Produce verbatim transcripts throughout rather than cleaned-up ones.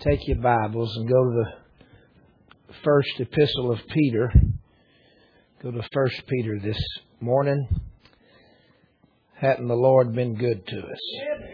Take your Bibles and go to the first epistle of Peter. Go to First Peter this morning. Hadn't the Lord been good to us?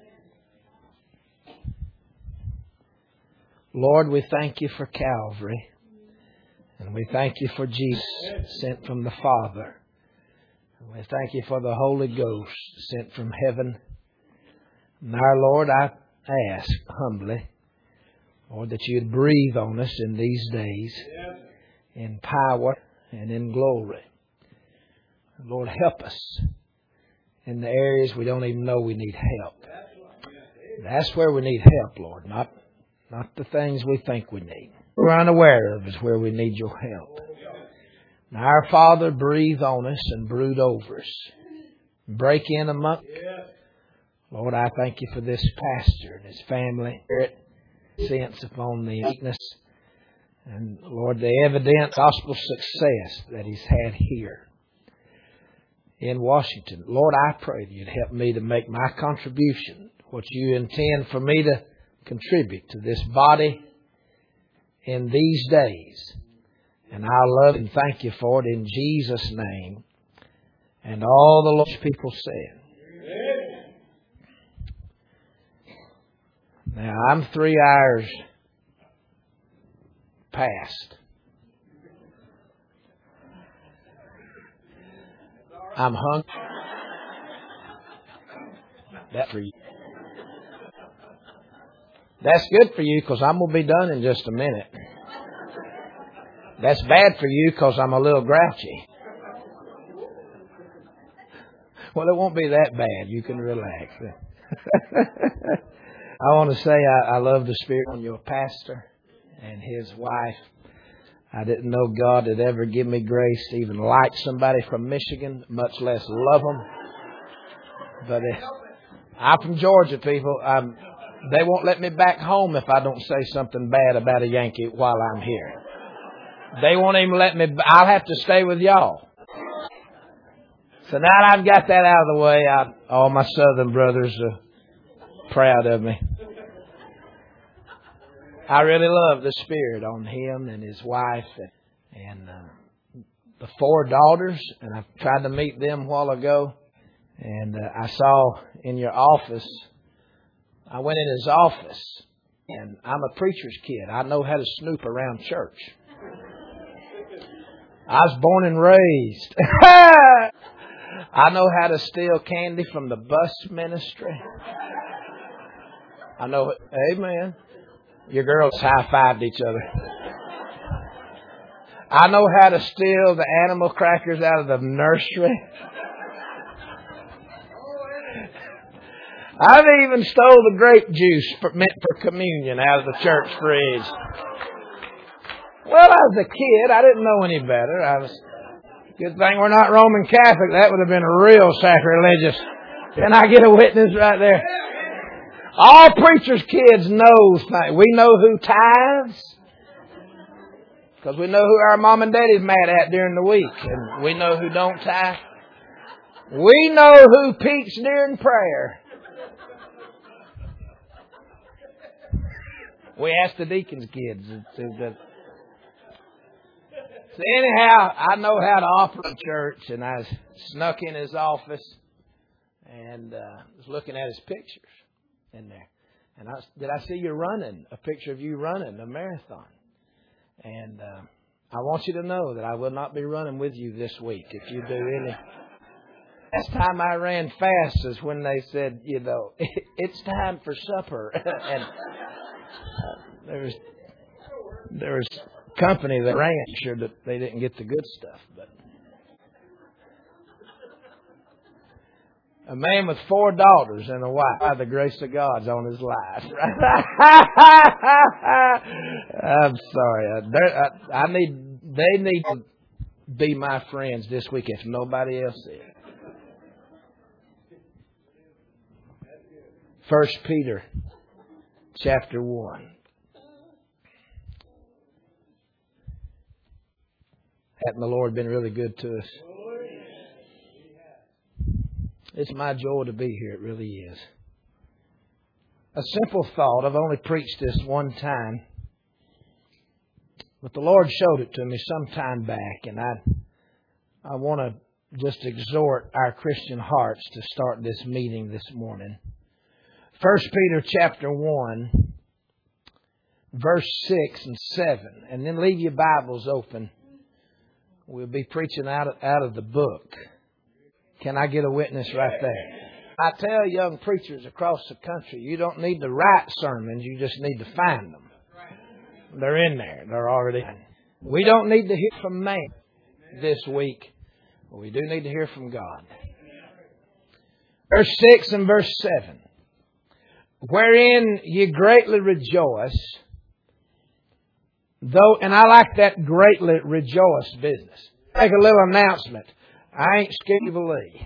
Lord, we thank you for Calvary. And we thank you for Jesus sent from the Father. And we thank you for the Holy Ghost sent from heaven. And our Lord, I ask humbly, Lord, that you'd breathe on us in these days in power and in glory. Lord, help us in the areas we don't even know we need help. That's where we need help, Lord, not, not the things we think we need. We're unaware of is where we need your help. Now, our Father, breathe on us and brood over us. Break in among. Lord, I thank you for this pastor and his family. Sense upon the weakness and, Lord, the evident gospel success that he's had here in Washington. Lord, I pray that you'd help me to make my contribution, what you intend for me to contribute to this body in these days. And I love and thank you for it in Jesus' name. And all the Lord's people said. Now, I'm three hours past. I'm hungry. That's for you. That's good for you because I'm going to be done in just a minute. That's bad for you because I'm a little grouchy. Well, it won't be that bad. You can relax. I want to say I, I love the Spirit on your pastor and his wife. I didn't know God had ever give me grace to even like somebody from Michigan, much less love them. But uh, I'm from Georgia, people. I'm, they won't let me back home if I don't say something bad about a Yankee while I'm here. They won't even let me. I'll have to stay with y'all. So now I've got that out of the way, I, all my Southern brothers are proud of me. I really love the Spirit on him and his wife and, and uh, the four daughters. And I tried to meet them a while ago. And uh, I saw in your office, I went in his office. And I'm a preacher's kid. I know how to snoop around church. I was born and raised. I know how to steal candy from the bus ministry. I know it. Amen. Your girls high-fived each other. I know how to steal the animal crackers out of the nursery. I've even stole the grape juice for, meant for communion out of the church fridge. Well, I was a kid. I didn't know any better. I was. Good thing we're not Roman Catholic. That would have been real sacrilegious. Can I get a witness right there? All preachers' kids know things. We know who tithes. Because we know who our mom and daddy's mad at during the week. And we know who don't tithe. We know who peeks during prayer. We ask the deacons' kids. So anyhow, I know how to operate church. And I snuck in his office and uh, was looking at his pictures in there. And I, did I see you running, a picture of you running a marathon? And uh, I want you to know that I will not be running with you this week if you do any. Last time I ran fast is when they said, you know, it's time for supper. And uh, there was there was company that ran sure that they didn't get the good stuff, but. A man with four daughters and a wife. By the grace of God's on his life. I'm sorry. I, I need. They need to be my friends this week if nobody else is. First Peter, chapter one. Hasn't the Lord been really good to us? It's my joy to be here. It really is. a simple thought. I've only preached this one time, but the Lord showed it to me some time back, and I I want to just exhort our Christian hearts to start this meeting this morning. First Peter chapter one, verse six and seven, and then leave your Bibles open. We'll be preaching out of, out of the book. Can I get a witness right there? I tell young preachers across the country, you don't need to write sermons, you just need to find them. They're in there. They're already in. We don't need to hear from man this week, but we do need to hear from God. Verse six and verse seven. Wherein ye greatly rejoice, though, and I like that greatly rejoice business. Make a little announcement. I ain't scared to believe.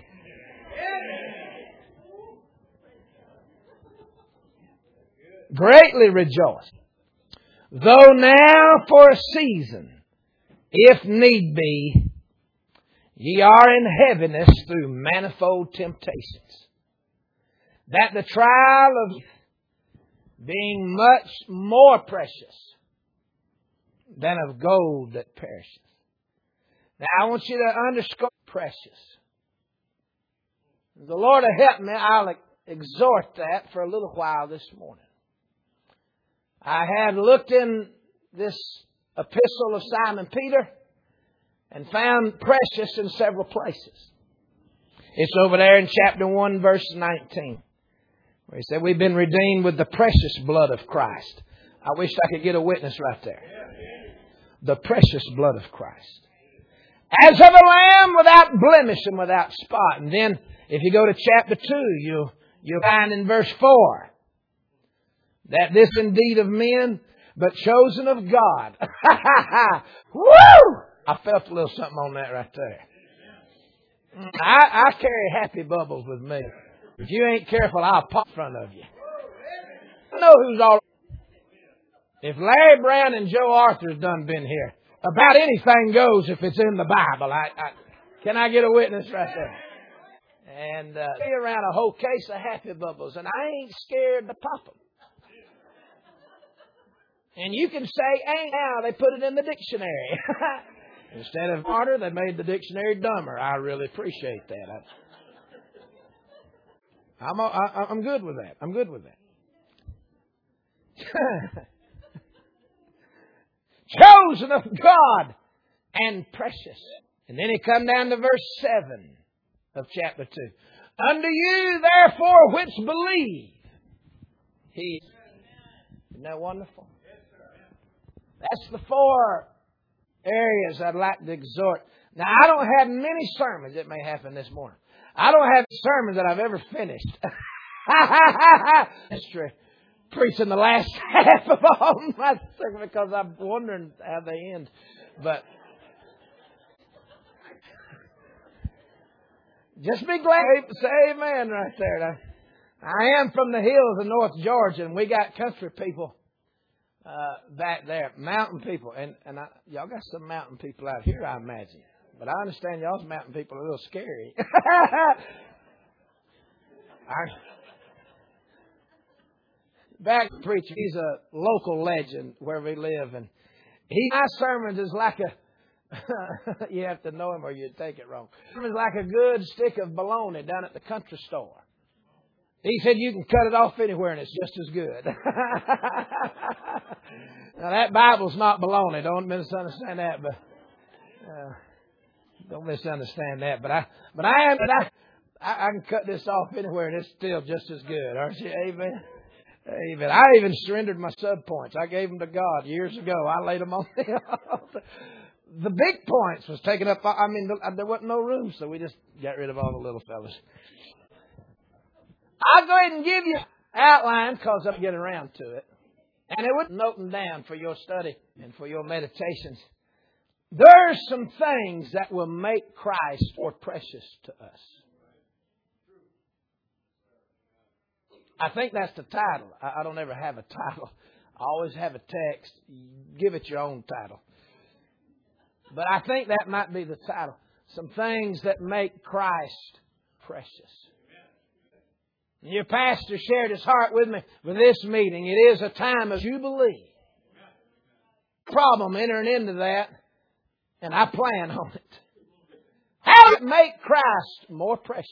Greatly rejoice. Though now for a season, if need be, ye are in heaviness through manifold temptations, that the trial of being much more precious than of gold that perisheth. Now I want you to underscore precious. The Lord will help me. I'll exhort that for a little while this morning. I had looked in this epistle of Simon Peter and found precious in several places. It's over there in chapter one, verse nineteen, where he said, we've been redeemed with the precious blood of Christ. I wish I could get a witness right there. The precious blood of Christ. As of a lamb without blemish and without spot. And then if you go to chapter two, you'll, you'll find in verse four, that this indeed of men, but chosen of God. Woo! I felt a little something on that right there. I, I carry happy bubbles with me. If you ain't careful, I'll pop in front of you. I know who's all. If Larry Brown and Joe Arthur's done been here, about anything goes if it's in the Bible. I, I can I get a witness right there? And uh, be around a whole case of happy bubbles, and I ain't scared to pop them. And you can say, ain't now, they put it in the dictionary. Instead of smarter, they made the dictionary dumber. I really appreciate that. I, I'm, I, I'm good with that. I'm good with that. Chosen of God and precious. And then he come down to verse seven of chapter two. Unto you, therefore, which believe. He. Isn't that wonderful? That's the four areas I'd like to exhort. Now, I don't have many sermons. It may happen this morning. I don't have sermons that I've ever finished. History. Preaching the last half of all my sermons because I'm wondering how they end. But just be glad to say amen right there. Now, I am from the hills of North Georgia, and we got country people Uh, back there, mountain people, and and I, y'all got some mountain people out here, I imagine. But I understand y'all's mountain people are a little scary. I, back preacher, he's a local legend where we live, and he my sermons is like a. You have to know him or you'd take it wrong. It's like a good stick of bologna down at the country store. He said you can cut it off anywhere and it's just as good. Now that Bible's not baloney. Don't misunderstand that, but uh, don't misunderstand that. But I, but I am. But I, I, I can cut this off anywhere and it's still just as good. Aren't you? Amen. Amen. I even surrendered my sub points. I gave them to God years ago. I laid them on the altar. The big points was taken up. I mean, there wasn't no room, so we just got rid of all the little fellas. I'll go ahead and give you outline because I'll get around to it. And it would note them down for your study and for your meditations. There's some things that will make Christ more precious to us. I think that's the title. I don't ever have a title. I always have a text. Give it your own title. But I think that might be the title. Some things that make Christ precious. Your pastor shared his heart with me for this meeting. It is a time of jubilee. Problem entering into that, and I plan on it. How to make Christ more precious.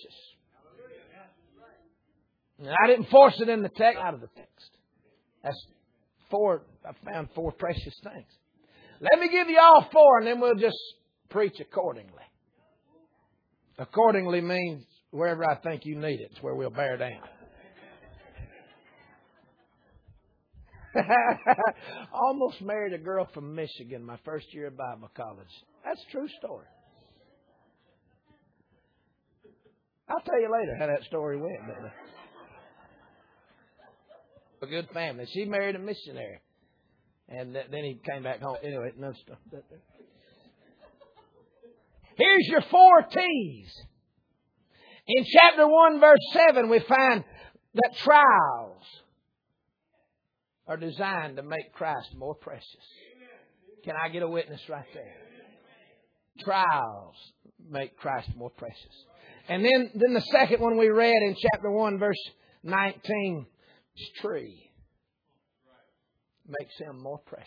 And I didn't force it in the text, out of the text. That's four. I found four precious things. Let me give you all four, and then we'll just preach accordingly. Accordingly means wherever I think you need it. It's where we'll bear down. Almost married a girl from Michigan my first year of Bible college. That's a true story. I'll tell you later how that story went. A good family. She married a missionary. And then he came back home. Anyway, no stuff. Here's your four T's. In chapter one, verse seven, we find that trials are designed to make Christ more precious. Can I get a witness right there? Trials make Christ more precious. And then, then the second one we read in chapter one, verse nineteen, is tree. Makes him more precious.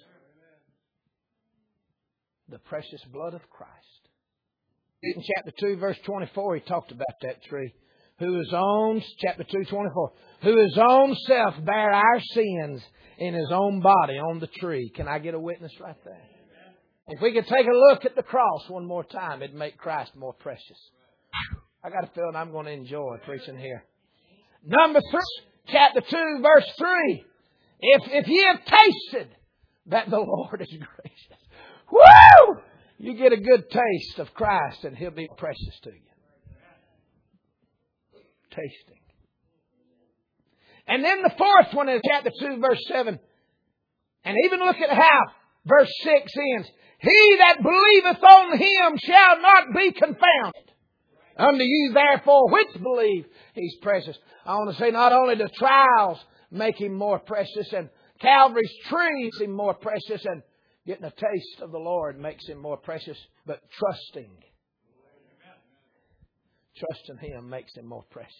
The precious blood of Christ. In chapter two, verse twenty-four, he talked about that tree. Who his own, chapter two, twenty-four, who his own self bare our sins in his own body on the tree. Can I get a witness right there? If we could take a look at the cross one more time, it'd make Christ more precious. I got a feeling I'm going to enjoy preaching here. Number three, chapter two, verse three. If, if ye have tasted that the Lord is gracious. Woo! You get a good taste of Christ and He'll be precious to you. Tasting. And then the fourth one is chapter two, verse seven. And even look at how verse six ends. He that believeth on Him shall not be confounded. Unto you therefore which believe He's precious. I want to say not only the trials make Him more precious, and Calvary's tree makes Him more precious, and getting a taste of the Lord makes Him more precious, but trusting. Trusting Him makes Him more precious.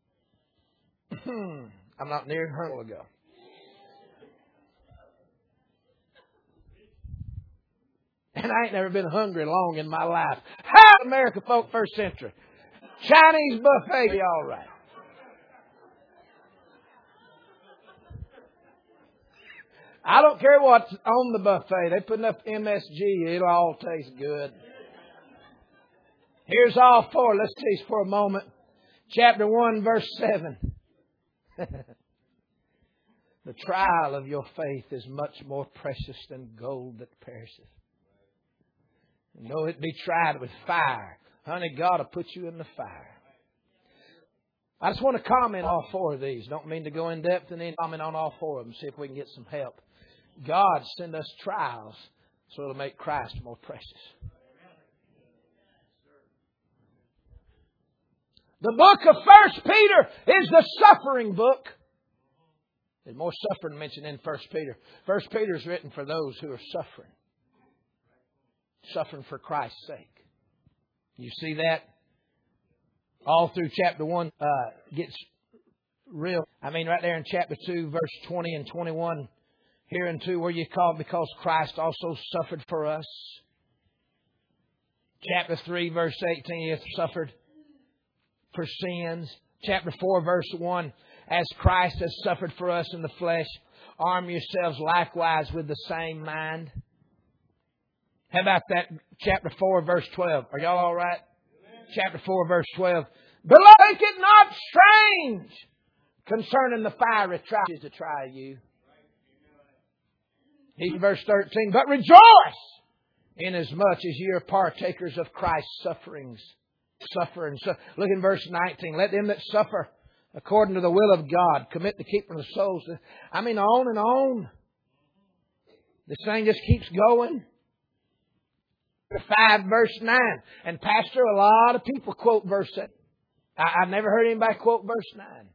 I'm not near hungry ago. And I ain't never been hungry long in my life. How American folk first century. Chinese buffet, be all right. I don't care what's on the buffet. They put enough M S G, it'll all taste good. Here's all four. Let's teach for a moment. Chapter one, verse seven. The trial of your faith is much more precious than gold that perishes. And though it be tried with fire, honey, God will put you in the fire. I just want to comment on all four of these. Don't mean to go in depth and then comment on all four of them. See if we can get some help. God send us trials so it'll make Christ more precious. The book of First Peter is the suffering book. There's more suffering mentioned in First Peter. First Peter is written for those who are suffering. Suffering for Christ's sake. You see that? All through chapter one uh, gets real. I mean, right there in chapter two, verse twenty and twenty-one. Here and two, where you called because Christ also suffered for us. Chapter three, verse eighteen, He hath suffered for sins. Chapter four, verse one, as Christ has suffered for us in the flesh, arm yourselves likewise with the same mind. How about that? Chapter four, verse twelve. Are y'all all right? Amen. Chapter four, verse twelve. Beloved, think it not strange concerning the fiery trials to try you. He, verse thirteen. But rejoice inasmuch as ye are partakers of Christ's sufferings. Suffer and suffer. Look in verse nineteen. Let them that suffer according to the will of God commit the keeping of souls. I mean, on and on. This thing just keeps going. five, verse nine. And Pastor, a lot of people quote verse seven. I, I've never heard anybody quote verse nine.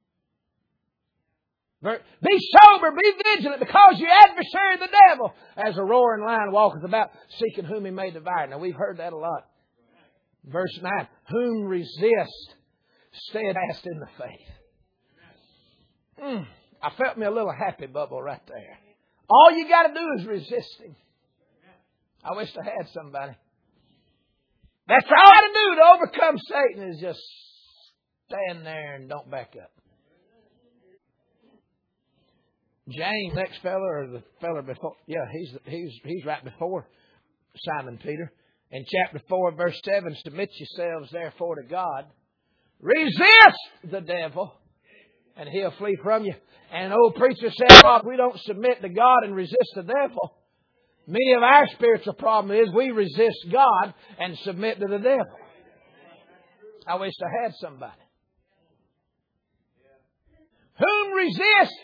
Be sober, be vigilant, because your adversary, the devil, as a roaring lion, walketh about, seeking whom he may devour. Now, we've heard that a lot. Verse nine. Whom resist, Steadfast in the faith. Mm, I felt me a little happy bubble right there. All you got to do is resist Him. I wish I had somebody. That's all I got to do to overcome Satan is just stand there and don't back up. James, next fella, or the fella before, yeah, he's he's he's right before Simon Peter. In chapter four, verse seven, submit yourselves therefore to God. Resist the devil, and he'll flee from you. And an old preacher said, oh, we don't submit to God and resist the devil. Many of our spiritual problem is we resist God and submit to the devil. I wish I had somebody. Whom resist?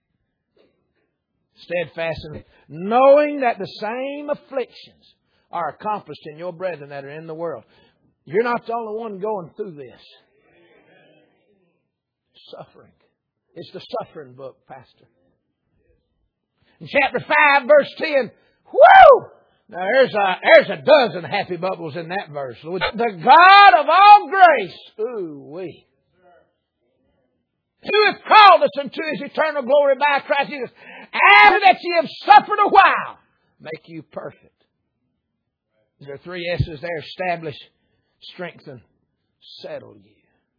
Steadfastly, knowing that the same afflictions are accomplished in your brethren that are in the world. You're not the only one going through this. Suffering. It's the suffering book, Pastor. In chapter five, verse ten, whoo! Now there's a, there's a dozen happy bubbles in that verse. The God of all grace, ooh wee, who hath called us unto His eternal glory by Christ Jesus, after that ye have suffered a while, make you perfect. There are three S's there: establish, strengthen, settle you.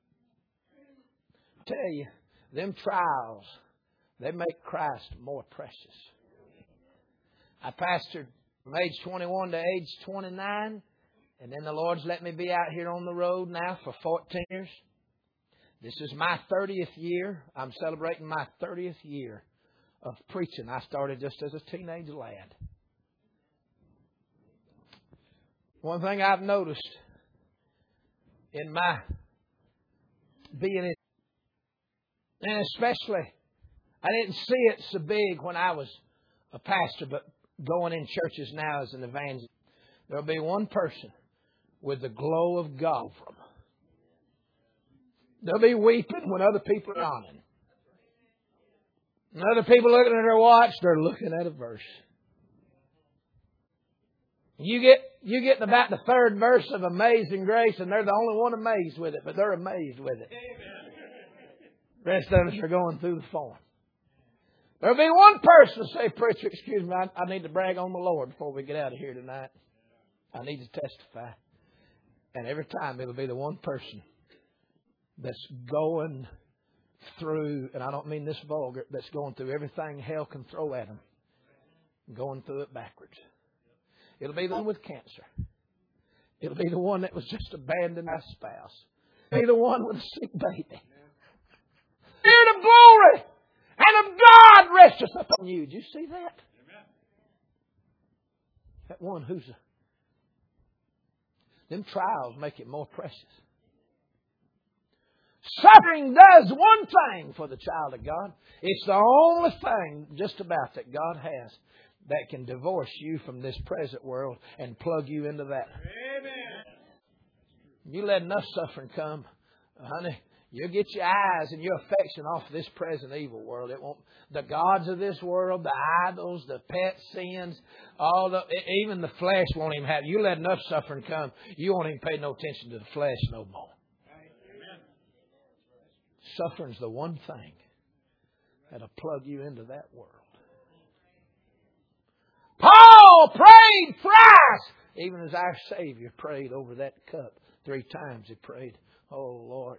I tell you, them trials, they make Christ more precious. I pastored from age twenty-one to age twenty-nine, and then the Lord's let me be out here on the road now for fourteen years. This is my thirtieth year. I'm celebrating my thirtieth year of preaching. I started just as a teenage lad. One thing I've noticed in my being in, and especially, I didn't see it so big when I was a pastor, but going in churches now as an evangelist, there'll be one person with the glow of God from them. They'll be weeping when other people are yawning. And other people looking at their watch, they're looking at a verse. You get you get about the third verse of Amazing Grace, and they're the only one amazed with it, but they're amazed with it. The rest of us are going through the form. There'll be one person to say, preacher, excuse me, I, I need to brag on the Lord before we get out of here tonight. I need to testify. And every time it'll be the one person that's going through, and I don't mean this vulgar, that's going through everything hell can throw at them, going through it backwards. It'll be the one with cancer. It'll be the one that was just abandoned by a spouse. It'll be the one with a sick baby. Spirit of glory and of God rests upon you. Did you see that? That one who's a... Them trials make it more precious. Suffering does one thing for the child of God. It's the only thing just about that God has that can divorce you from this present world and plug you into that. Amen. You let enough suffering come, honey, you'll get your eyes and your affection off this present evil world. It won't. The gods of this world, the idols, the pet sins, all the even the flesh won't even have. You let enough suffering come, you won't even pay no attention to the flesh no more. Amen. Suffering's the one thing that'll plug you into that world. Paul prayed thrice, even as our Savior prayed over that cup. Three times he prayed, oh Lord.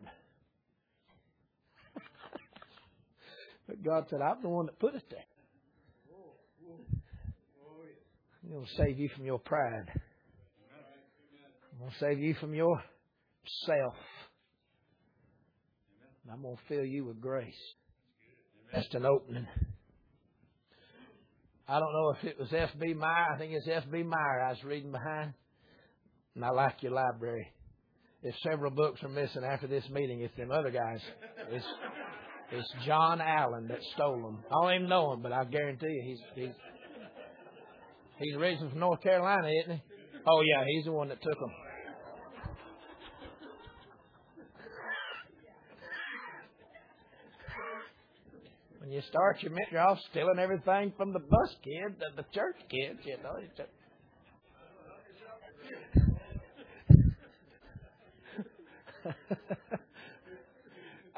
But God said, I'm the one that put it there. I'm going to save you from your pride. I'm going to save you from your self. And I'm going to fill you with grace. Just an opening. I don't know if it was F B Meyer. I think it's F B Meyer I was reading behind. And I like your library. If several books are missing after this meeting, it's them other guys. It's, it's John Allen that stole them. I don't even know him, but I guarantee you he's he's he's originally from North Carolina, isn't he? Oh yeah, he's the one that took them. When you start your you're off stealing everything from the bus kids and the church kids, you know.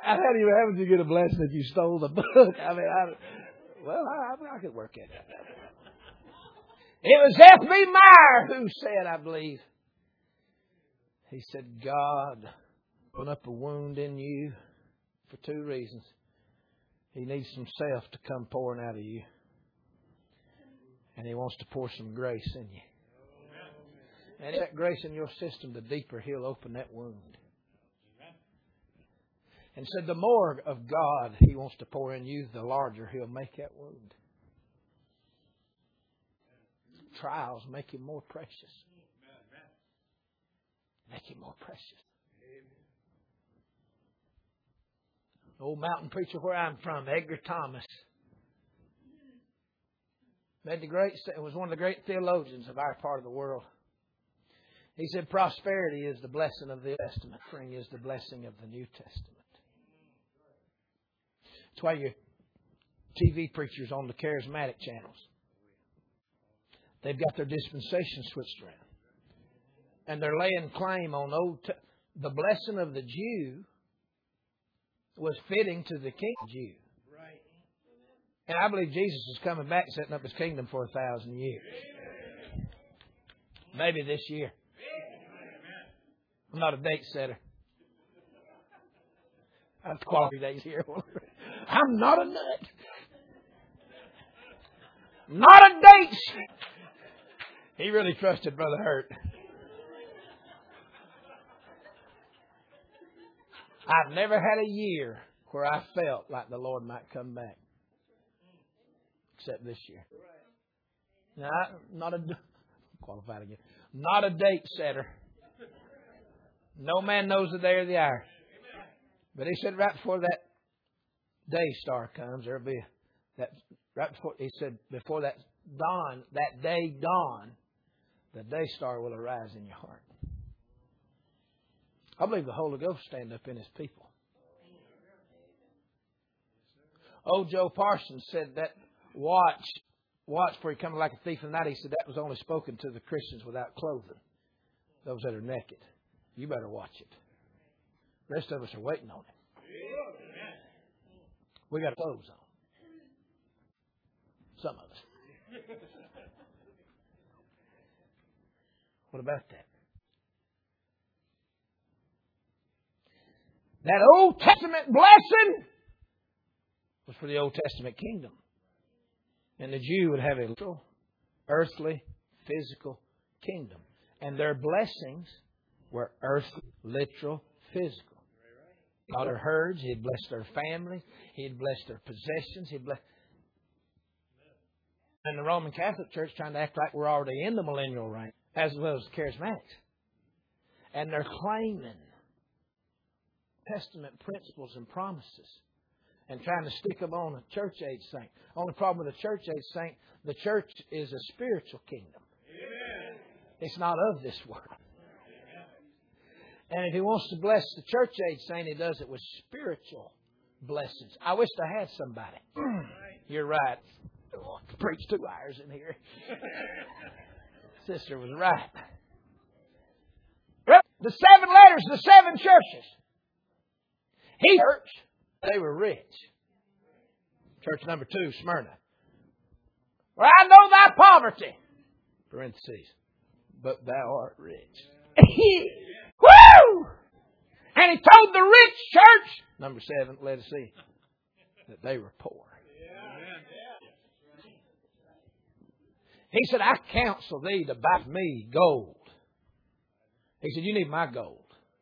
How do you, how would you get a blessing if you stole the book? I mean, I, well, I, I could work it out. It was F B Meyer who said, I believe, he said, God opened up a wound in you for two reasons. He needs some self to come pouring out of you. And He wants to pour some grace in you. And if that grace in your system, the deeper He'll open that wound. And said the more of God He wants to pour in you, the larger He'll make that wound. Trials make Him more precious. Make Him more precious. The old mountain preacher where I'm from, Edgar Thomas, made the great, was one of the great theologians of our part of the world. He said, prosperity is the blessing of the Old Testament. Suffering is the blessing of the New Testament. That's why your T V preachers on the charismatic channels, they've got their dispensation switched around. And they're laying claim on old te- the blessing of the Jew was fitting to the king Jew. And I believe Jesus is coming back setting up His kingdom for a thousand years. Maybe this year. I'm not a date setter. I have quality days here. I'm not a nut. Not a date. He really trusted Brother Hurt. I've never had a year where I felt like the Lord might come back. Except this year. Now, I'm not a, qualified again. Not a date setter. No man knows the day or the hour. But He said right before that day star comes, there'll be that, right before, He said, before that dawn, that day dawn, the day star will arise in your heart. I believe the Holy Ghost stand up in His people. Old Joe Parsons said that watch, watch for He coming like a thief in the night. He said that was only spoken to the Christians without clothing. Those that are naked. You better watch it. The rest of us are waiting on Him. We got clothes on. Some of us. What about that? That Old Testament blessing was for the Old Testament kingdom. And the Jew would have a literal, earthly, physical kingdom. And their blessings were earthly, literal, physical. God their herds, He'd bless their families, He'd bless their possessions, He'd bless. And the Roman Catholic Church trying to act like we're already in the millennial reign, as well as the Charismatics. And they're claiming Testament principles and promises and trying to stick them on a church age saint. Only problem with a church age saint, the church is a spiritual kingdom. Amen. It's not of this world. Amen. And if He wants to bless the church age saint, He does it with spiritual blessings. I wish I had somebody. You're right. Oh, I preach two hours in here. Sister was right. The seven letters, the seven churches. He church, they were rich. Church number two, Smyrna. Well, I know thy poverty. Parentheses. But thou art rich. Woo! And He told the rich church, number seven, let us see, that they were poor. He said, I counsel thee to buy me gold. He said, you need my gold.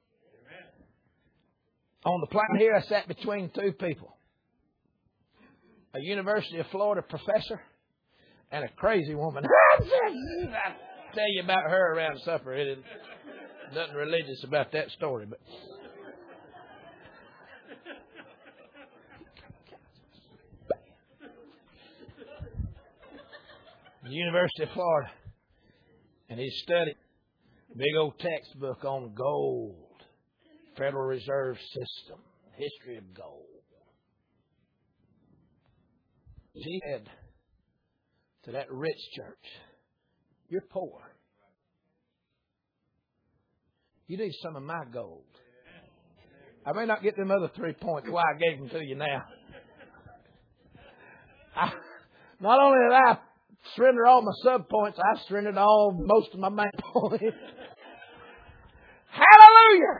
On the planet here, I sat between two people. A University of Florida professor and a crazy woman. I'll tell you about her around supper. It is nothing religious about that story. But the University of Florida. And he studied a big old textbook on gold. Federal Reserve System. History of gold. He said to that rich church, you're poor. You need some of my gold. I may not get them other three points. Why I gave them to you now. I, not only did I surrender all my sub points, I surrendered all most of my main points. Hallelujah!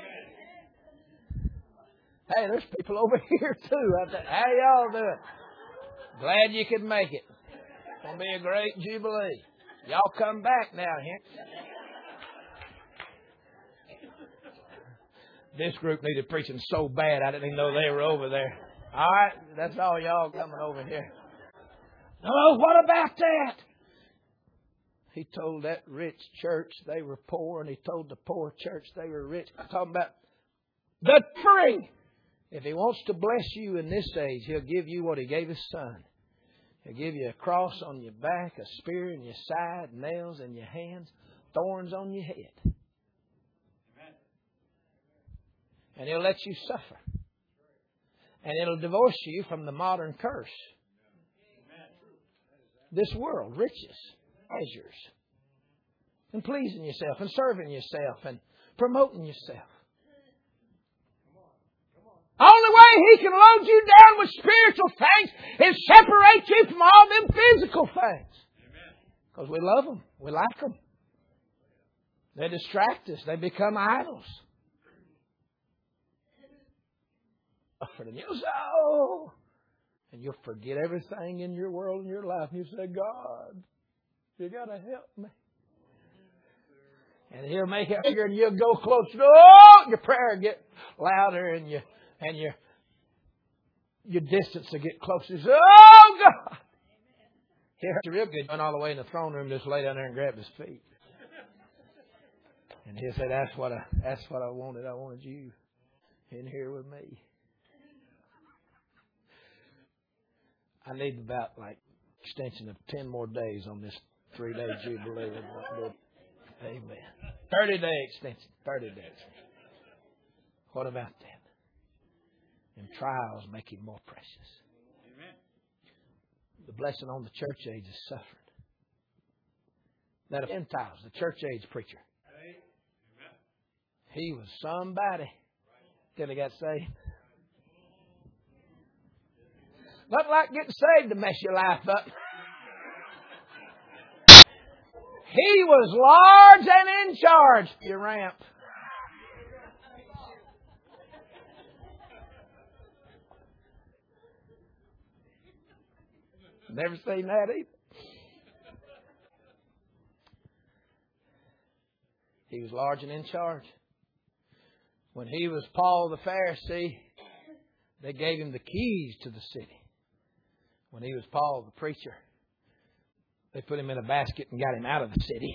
Hey, there's people over here too. How y'all doing? Glad you could make it. It's going to be a great jubilee. Y'all come back now here. This group needed preaching so bad I didn't even know they were over there. All right, that's all y'all coming over here. Oh, what about that? He told that rich church they were poor, and he told the poor church they were rich. I'm talking about the free. If He wants to bless you in this age, He'll give you what He gave His Son. He'll give you a cross on your back, a spear in your side, nails in your hands, thorns on your head. And He'll let you suffer. And it'll divorce you from the modern curse. This world, riches, pleasures, and pleasing yourself, and serving yourself, and promoting yourself. Only way He can load you down with spiritual things is separate you from all them physical things. Because we love them. We like them. They distract us. They become idols. And you'll say, oh, and you'll forget everything in your world and your life. And you say, God, you got to help me. And He'll make it bigger, and you'll go closer. Oh, your prayer will get louder, and you and your your distance will get closer. You say, oh God, He hurt you real good. Went all the way in the throne room, just lay down there and grab His feet. And He'll say, that's what I that's what I wanted. I wanted you in here with me. I need about like extension of ten more days on this three day jubilee. Amen. Thirty day extension. Thirty days. What about that? And trials make Him more precious. Amen. The blessing on the church age is suffering. That of Gentiles, the church age preacher. Amen. He was somebody till he got saved. Nothing like getting saved to mess your life up. He was large and in charge. Your ramp. Never seen that either. He was large and in charge. When he was Paul the Pharisee, they gave him the keys to the city. When he was Paul the preacher, they put him in a basket and got him out of the city.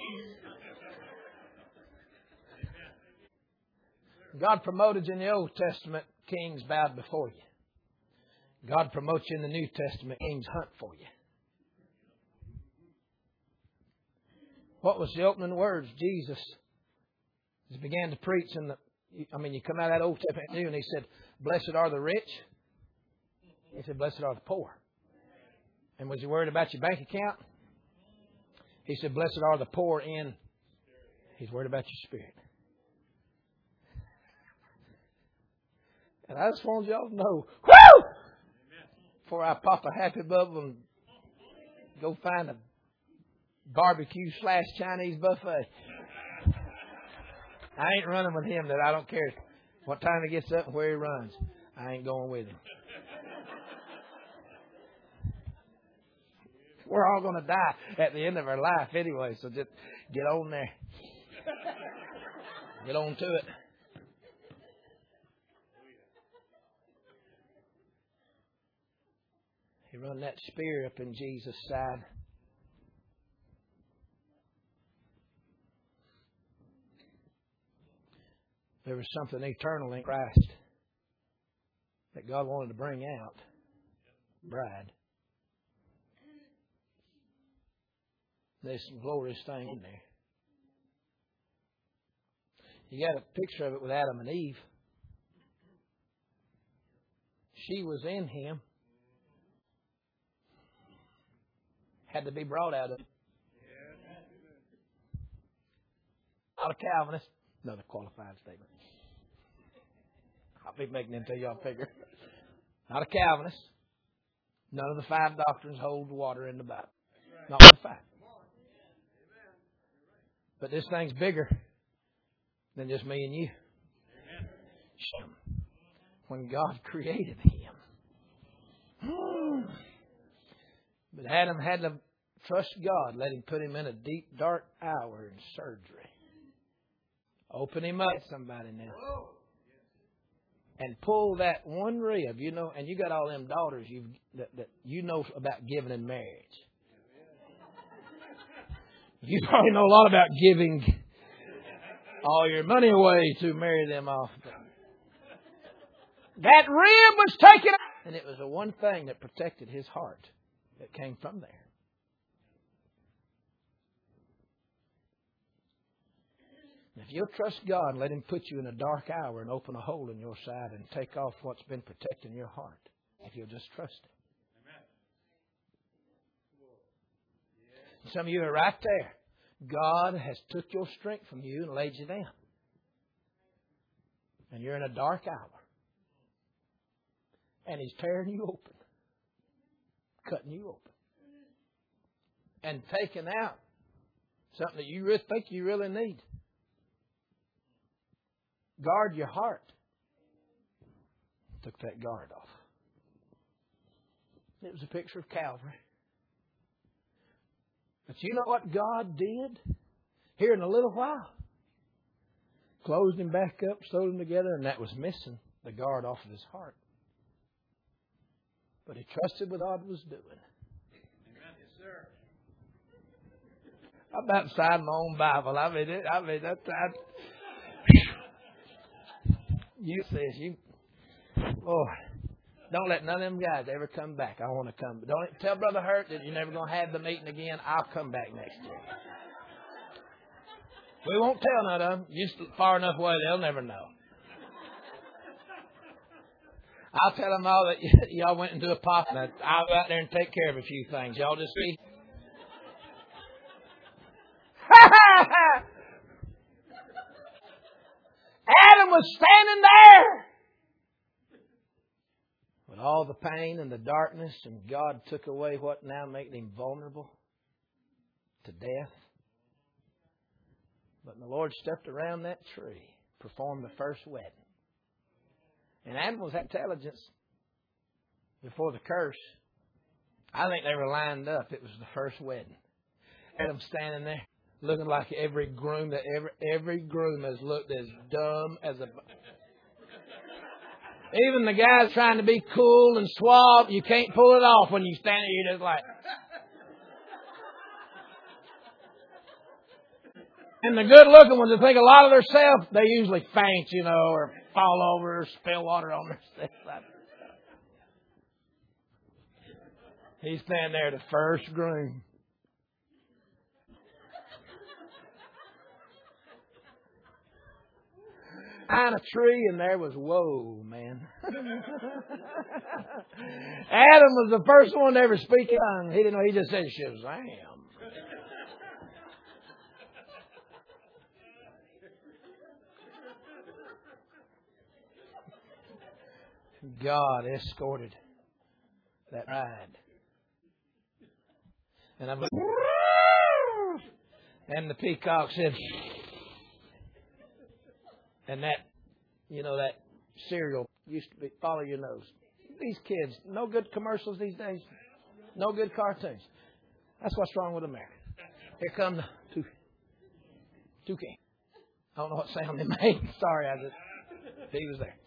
God promoted you in the Old Testament, kings bowed before you. God promotes you in the New Testament, kings hunt for you. What was the opening words? Jesus began to preach in the, I mean, you come out of that Old Testament New, and He said, blessed are the rich. He said, blessed are the poor. And was He worried about your bank account? He said, blessed are the poor in. He's worried about your spirit. And I just want y'all to know, whoo! Before I pop a happy bubble and go find a barbecue slash Chinese buffet. I ain't running with him that I don't care what time he gets up and where he runs. I ain't going with him. We're all going to die at the end of our life anyway, so just get on there. Get on to it. He run that spear up in Jesus' side. There was something eternal in Christ that God wanted to bring out. Bride. There's some glorious thing in there. You got a picture of it with Adam and Eve. She was in him. Had to be brought out of him. Not a Calvinist. Another qualified statement. I'll be making it until y'all figure. Not a Calvinist. None of the five doctrines hold water in the Bible. Not one five. But this thing's bigger than just me and you. When God created him. But Adam had to trust God. Let him put him in a deep, dark hour in surgery. Open him up, somebody now. And pull that one rib, you know, and you got all them daughters you that, that you know about giving in marriage. You probably know a lot about giving all your money away to marry them off. That rib was taken out. And it was the one thing that protected his heart that came from there. If you'll trust God and let Him put you in a dark hour and open a hole in your side and take off what's been protecting your heart, if you'll just trust Him. Some of you are right there. God has took your strength from you and laid you down. And you're in a dark hour. And He's tearing you open. Cutting you open. And taking out something that you really think you really need. Guard your heart. Took that guard off. It was a picture of Calvary. But you know what God did? Here in a little while. Closed him back up, sewed him together, and that was missing the guard off of his heart. But he trusted what God was doing. Amen. Yes, sir. I'm about to sign my own Bible. I mean, it, I mean, that's, I, you says you, Lord, don't let none of them guys ever come back. I want to come. Don't tell Brother Hurt that you're never going to have the meeting again. I'll come back next year. We won't tell none of them. You're far enough away, they'll never know. I'll tell them all that y- y'all went into a pop and I'll go out there and take care of a few things. Y'all just see. Adam was standing there with all the pain and the darkness, and God took away what now made him vulnerable to death. But the Lord stepped around that tree, performed the first wedding. And Adam was intelligence before the curse. I think they were lined up. It was the first wedding. Adam standing there, looking like every groom that every every groom has looked as dumb as a. Even the guys trying to be cool and suave, you can't pull it off when you stand there. You're just like. And the good-looking ones that think a lot of themselves, they usually faint, you know, or fall over or spill water on themselves. He's standing there, the first groom. Behind a tree, and there was, whoa, man. Adam was the first one to ever speak in tongues. He didn't know, he just said, Shazam. God escorted that ride. And I'm like, and the peacock said, and that, you know, that cereal used to be, follow your nose. These kids, no good commercials these days. No good cartoons. That's what's wrong with America. Here come the two, toucan. I don't know what sound they made. Sorry, I just, he was there.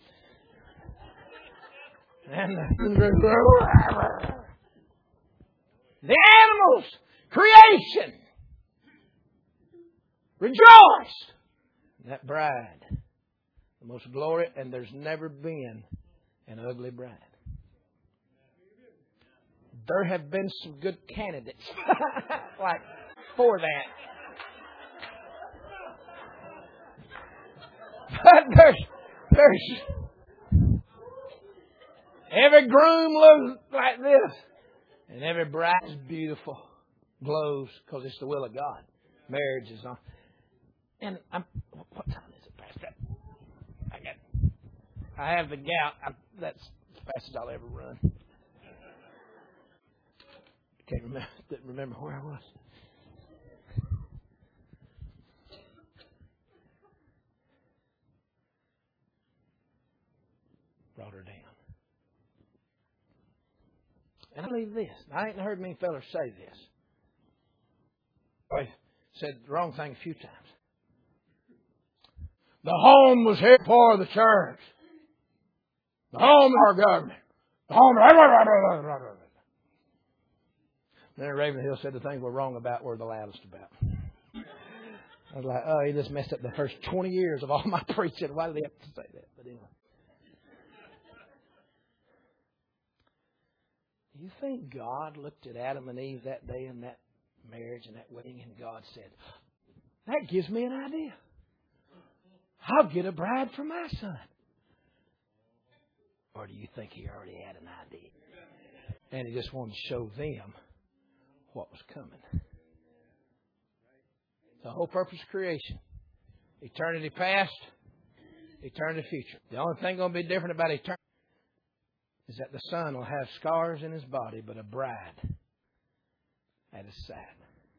And the, the animals, creation, rejoiced. That bride, the most glorious, and there's never been an ugly bride. There have been some good candidates, like for that. But there's, there's. Every groom looks like this. And every bride is beautiful. Glows because it's the will of God. Marriage is on. And I'm, what time is it, Pastor? I got, I have the gout. I, that's as fast as I'll ever run. Can't remember. Didn't remember where I was. Brought her down. And I believe this. I ain't heard many fellas say this. I said the wrong thing a few times. The home was here for the church. The home is our government. The home. Then Ravenhill said the things we're wrong about were the loudest about. I was like, oh, he just messed up the first twenty years of all my preaching. Why did he have to say that? But anyway. Do you think God looked at Adam and Eve that day in that marriage and that wedding and God said, that gives me an idea. I'll get a bride for my son. Or do you think he already had an idea? And he just wanted to show them what was coming. The whole purpose of creation. Eternity past, eternity future. The only thing going to be different about eternity is that the son will have scars in his body, but a bride at his side.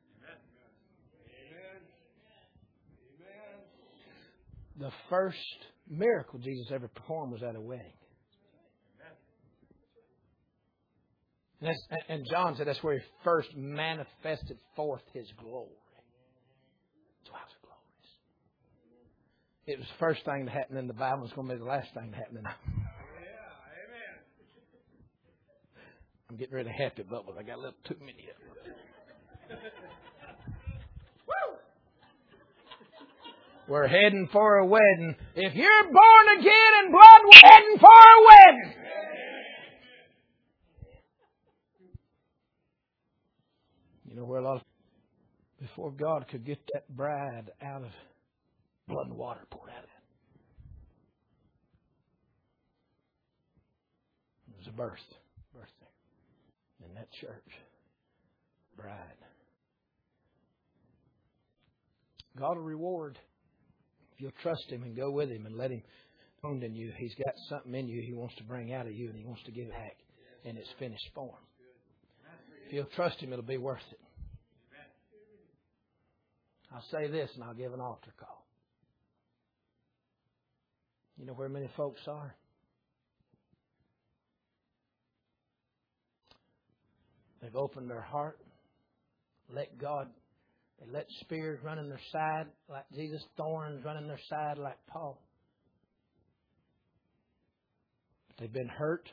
The first miracle Jesus ever performed was at a wedding. And, that's, and John said that's where he first manifested forth his glory. That's why it was glorious. It was the first thing that happened in the Bible. It's going to be the last thing that happened in the Bible. I'm getting rid of happy bubbles. I got a little too many of them. We're heading for a wedding. If you're born again in blood, we're heading for a wedding. You know where a lot of... Before God could get that bride out of blood and water poured out of it, it was a birth. Birth there. In that church. Bride. God will reward. If you'll trust Him and go with Him and let Him own in you, He's got something in you He wants to bring out of you and He wants to give it back in its finished form. If you'll trust Him, it'll be worth it. I'll say this and I'll give an altar call. You know where many folks are? They've opened their heart, let God... They let spears run in their side like Jesus, thorns run in their side like Paul. But they've been hurt,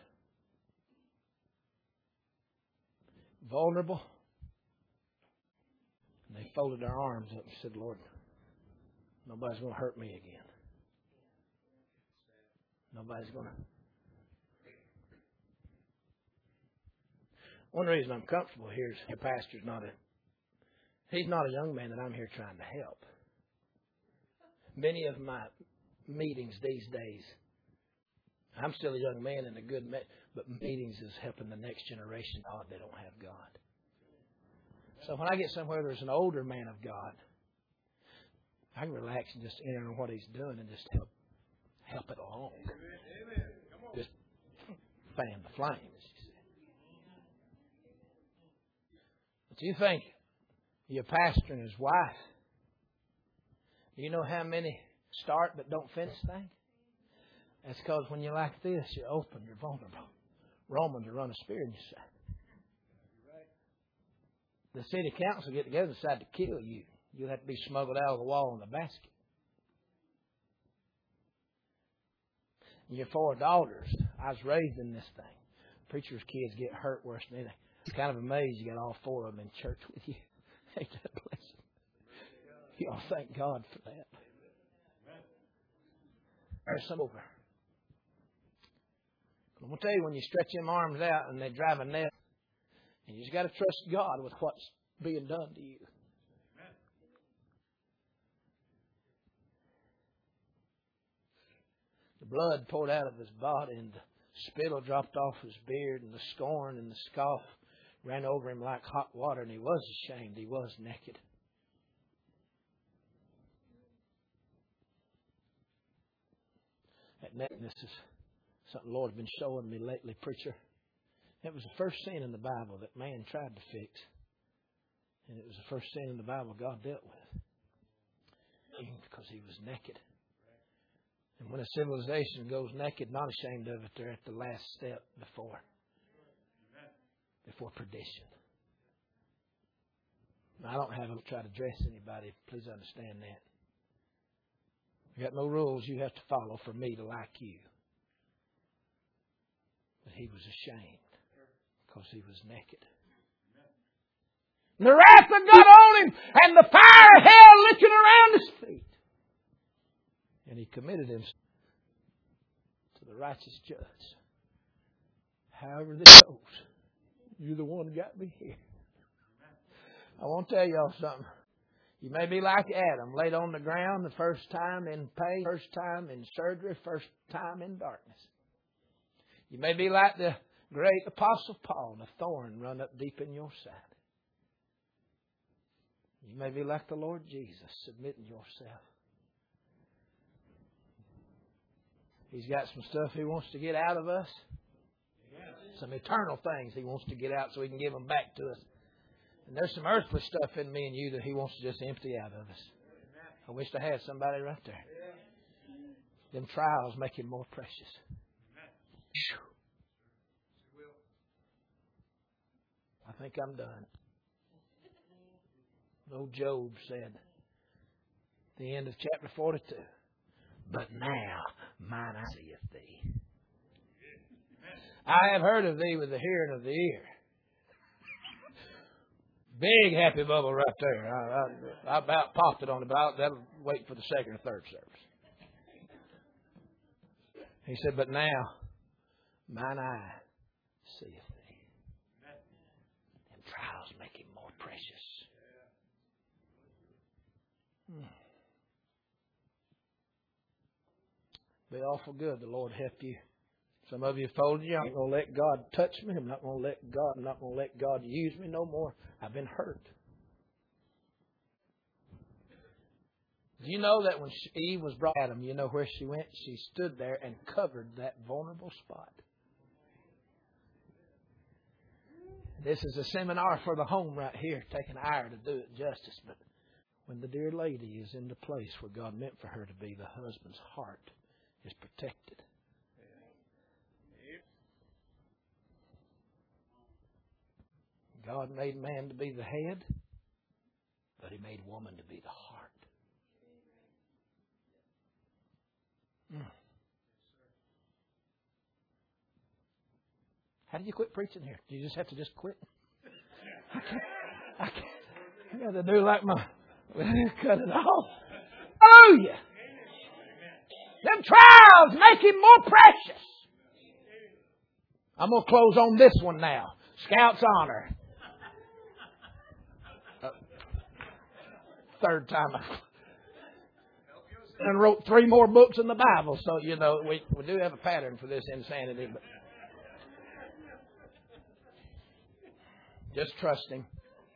vulnerable, and they folded their arms up and said, Lord, nobody's going to hurt me again. Nobody's going to. One reason I'm comfortable here is your pastor's not a He's not a young man that I'm here trying to help. Many of my meetings these days, I'm still a young man and a good man, but meetings is helping the next generation. Oh, they don't have God. So when I get somewhere there's an older man of God, I can relax and just enter in what he's doing and just help help it along. Just fan the flames. But you think your pastor and his wife, do you know how many start but don't finish things? That's because when you're like this, you're open, you're vulnerable. Romans will run a spear in your side. The city council get together and decide to kill you. You'll have to be smuggled out of the wall in a basket. And your four daughters, I was raised in this thing. Preachers' kids get hurt worse than anything. I'm kind of amazed you got all four of them in church with you. Ain't that blessed? You all thank God for that. There's some over. I'm going to tell you, when you stretch them arms out and they drive a nail, and you just got to trust God with what's being done to you. The blood poured out of his body and the spittle dropped off his beard and the scorn and the scoff ran over him like hot water, and he was ashamed. He was naked. That nakedness is Something the Lord has been showing me lately, preacher. It was the first sin in the Bible that man tried to fix. And it was the first sin in the Bible God dealt with. Because he was naked. And when a civilization goes naked, not ashamed of it, they're at the last step before. Before perdition. Now, I don't have to try to dress anybody. Please understand that. I got no rules you have to follow for me to like you. But he was ashamed because he was naked. And the wrath of God on him and the fire of hell licking around his feet. And he committed himself to the righteous judge. However this goes, you're the one who got me here. I want to tell y'all something. You may be like Adam, laid on the ground the first time in pain, first time in surgery, first time in darkness. You may be like the great Apostle Paul, the thorn run up deep in your side. You may be like the Lord Jesus, submitting yourself. He's got some stuff He wants to get out of us. Some eternal things He wants to get out so He can give them back to us. And there's some earthly stuff in me and you that He wants to just empty out of us. I wish I had somebody right there. Them trials make Him more precious. I think I'm done. Old Job said, at the end of chapter forty-two, but now mine eye seeth thee. I have heard of thee with the hearing of the ear. Big happy bubble right there. I, I, I about popped it on it, but I'll, that'll wait for the second or third service. He said, but now mine eye seeth thee. And trials make Him more precious. Hmm. Be awful good. The Lord help you. Some of you have told you, I'm not going to let God touch me. I'm not going to let God, I'm not going to let God use me no more. I've been hurt. Do you know that when Eve was brought to Adam, you know where she went? She stood there and covered that vulnerable spot. This is a seminar for the home right here, taking hour to do it justice. But when the dear lady is in the place where God meant for her to be, the husband's heart is protected. God made man to be the head, but He made woman to be the heart. Mm. How do you quit preaching here? Do you just have to just quit? I can't. I can't. I got to do like my. Cut it off. Hallelujah. Them trials make Him more precious. I'm going to close on this one now. Scout's honor. Uh, third time. I and wrote three more books in the Bible. So, you know, we, we do have a pattern for this insanity. But just trusting.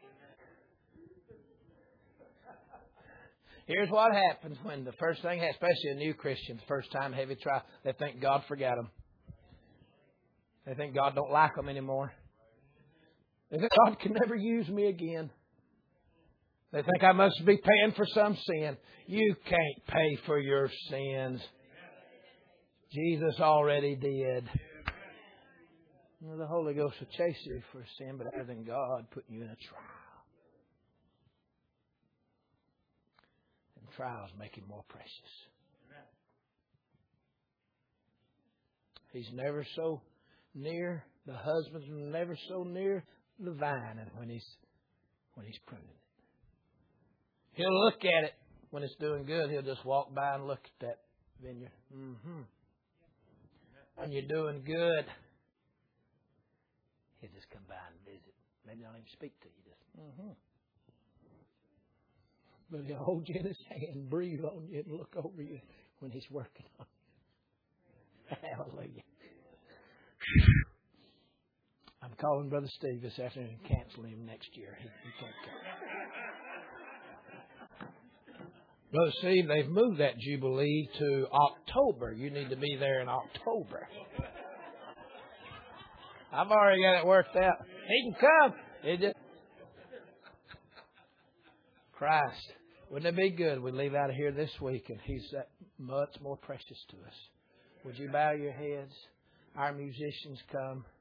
Here's what happens when the first thing, especially a new Christian, the first time heavy trial, they think God forgot them. They think God don't like them anymore. They think God can never use me again. They think I must be paying for some sin. You can't pay for your sins. Jesus already did. You know, the Holy Ghost will chase you for sin, but other than God putting you in a trial. And trials make Him more precious. He's never so near, the husband's never so near the vine and when he's when he's pruning it. He'll look at it when it's doing good. He'll just walk by and look at that vineyard. Mm-hmm. When you're doing good, he'll just come by and visit. Maybe not even speak to you. Just mm-hmm. But he'll hold you in his hand, breathe on you, and look over you when he's working on you. Hallelujah. I'm calling Brother Steve this afternoon and canceling him next year. He, he can't come. Brother Steve, they've moved that Jubilee to October. You need to be there in October. I've already got it worked out. He can come. It just... Christ. Wouldn't it be good? We leave out of here this week and He's that much more precious to us. Would you bow your heads? Our musicians come.